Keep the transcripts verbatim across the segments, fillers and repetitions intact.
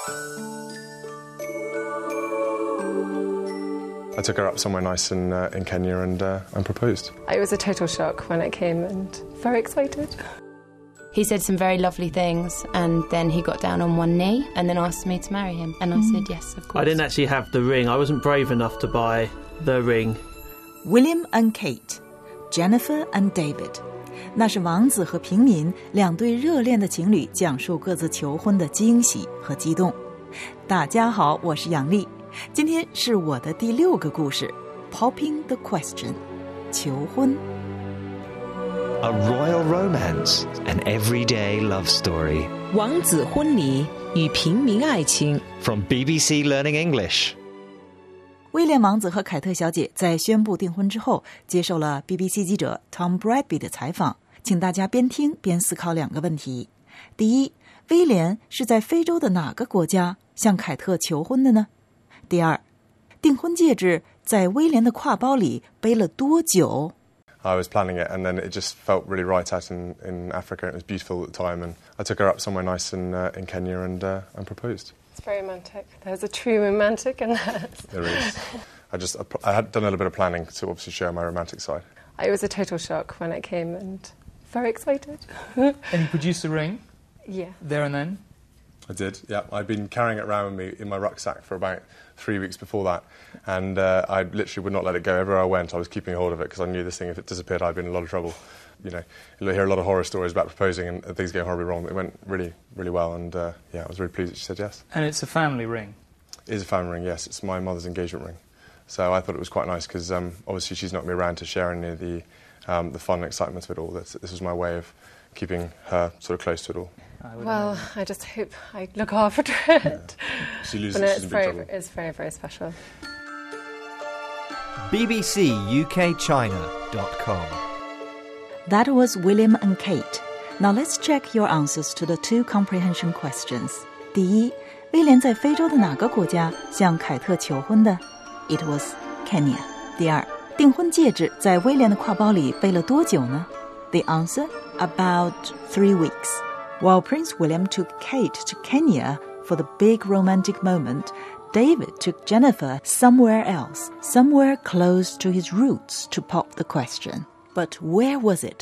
I took her up somewhere nice in uh, in Kenya and uh, and proposed. It was a total shock when it came and very excited. He said some very lovely things and then he got down on one knee and then asked me to marry him. And I mm. said yes, of course. I didn't actually have the ring. I wasn't brave enough to buy the ring. William and Kate, Jennifer and David. 那是王子和平民两对热恋的情侣讲述各自求婚的惊喜和激动。大家好，我是杨丽。今天是我的第六个故事 Popping the Question 求婚。 A royal romance, an everyday love story. 王子婚礼与平民爱情 From B B C Learning English. 威廉王子和凯特小姐在宣布订婚之后接受了 B B C 记者 Tom Bradby 的采访，请大家边听边思考两个问题。第一，威廉是在非洲的哪个国家向凯特求婚的呢？第二，订婚戒指在威廉的挎包里背了多久？ I was planning it, and then it just felt really right out in, in Africa. It was beautiful at the time, and I took her up somewhere nice in uh, in Kenya and uh, and proposed. It's very romantic. There's a true romantic in that. There is. I just I had done a little bit of planning to obviously show my romantic side. It was a total shock when it came and very excited. And you produced the ring? Yeah. There and then? I did, yeah. I'd been carrying it around with me in my rucksack for about three weeks before that, and uh, I literally would not let it go. Everywhere I went, I was keeping hold of it because I knew this thing, if it disappeared, I'd be in a lot of trouble. You know, you'll hear a lot of horror stories about proposing and things going horribly wrong. It went really, really well, and uh, yeah, I was really pleased that she said yes. And it's a family ring? It is a family ring, yes. It's my mother's engagement ring. So I thought it was quite nice because um, obviously she's not going to be around to share any of the, um, the fun and excitement of it all. This, this was my way of keeping her sort of close to it all. I well, imagine. I just hope I look after it. Yeah. She loses, but she's in big very, trouble. It's very, very special. B B C U K China dot com. That was William and Kate. Now let's check your answers to the two comprehension questions. 第一，威廉在非洲的哪个国家向凯特求婚的？ It was Kenya. 第二，订婚戒指在威廉的挎包里背了多久呢？ The answer, about three weeks. While Prince William took Kate to Kenya for the big romantic moment, David took Jennifer somewhere else, somewhere close to his roots to pop the question. But where was it?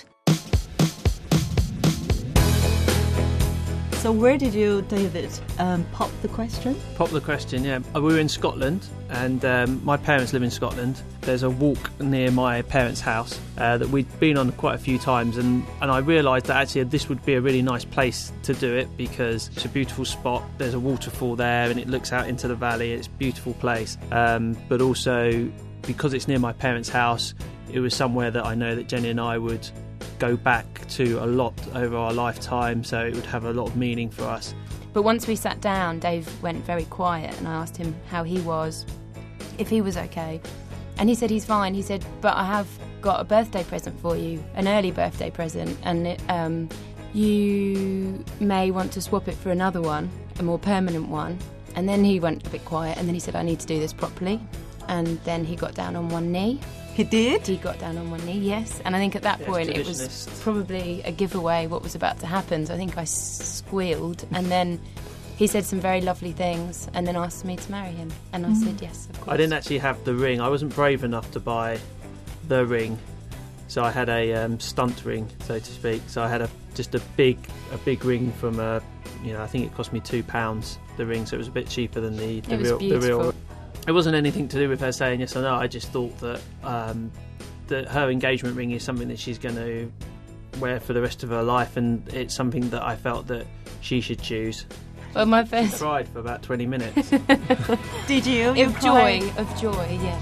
So where did you, David, um, pop the question? Pop the question, yeah. We were in Scotland, and um, my parents live in Scotland. There's a walk near my parents' house uh, that we'd been on quite a few times, and, and I realised that actually this would be a really nice place to do it because it's a beautiful spot. There's a waterfall there, and it looks out into the valley. It's a beautiful place. Um, but also, because it's near my parents' house, it was somewhere that I know that Jenny and I would go back to a lot over our lifetime, so it would have a lot of meaning for us. But once we sat down, Dave went very quiet and I asked him how he was, if he was okay. And he said he's fine. He said, but I have got a birthday present for you, an early birthday present, and it, um, you may want to swap it for another one, a more permanent one. And then he went a bit quiet and then he said, I need to do this properly. And then he got down on one knee. He did? He got down on one knee, yes. And I think at that yes, point it was probably a giveaway what was about to happen. So I think I squealed. And then he said some very lovely things and then asked me to marry him. And I mm. said yes, of course. I didn't actually have the ring. I wasn't brave enough to buy the ring. So I had a um, stunt ring, so to speak. So I had a just a big a big ring from a, you know, I think it cost me two pounds, the ring. So it was a bit cheaper than the, the it was real beautiful. the real. It wasn't anything to do with her saying yes or no. I just thought that um, that her engagement ring is something that she's going to wear for the rest of her life, and it's something that I felt that she should choose. Well, my first... She cried for about twenty minutes. Did you? Of you joy, of joy, yes.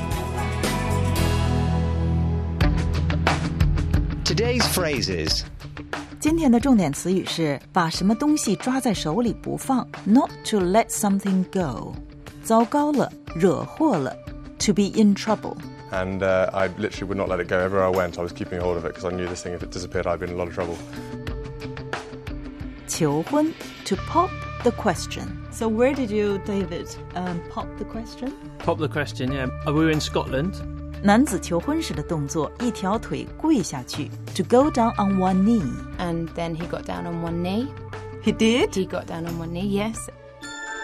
Today's phrases. 今天的重点词语是把什么东西抓在手里不放 Not to let something go. 糟糕了，惹祸了 To be in trouble. And uh, I literally would not let it go. Everywhere I went, I was keeping hold of it because I knew this thing, if it disappeared, I'd be in a lot of trouble. 求婚 To pop the question. So where did you, David, um, pop the question? Pop the question, yeah. We were in Scotland. 男子求婚时的动作，一条腿跪下去 To go down on one knee. And then he got down on one knee. He did? He got down on one knee, yes.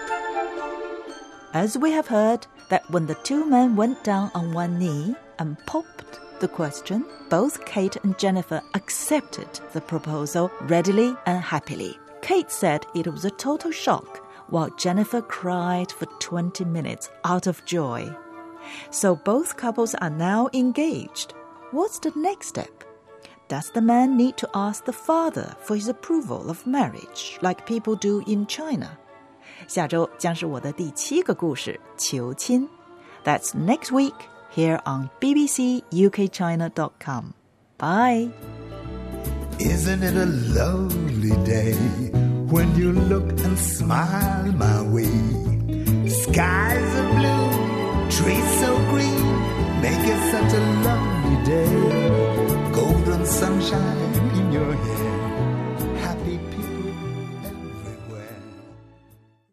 As we have heard, that when the two men went down on one knee and popped the question, both Kate and Jennifer accepted the proposal readily and happily. Kate said it was a total shock, while Jennifer cried for twenty minutes out of joy. So both couples are now engaged. What's the next step? Does the man need to ask the father for his approval of marriage, like people do in China? 下周将是我的第七个故事，求亲。That's next week here on b b c u k china dot com. Bye. Isn't it a lovely day when you look and smile my way? Skies are blue, trees so green, make it such a lovely day. Golden sunshine in your hair,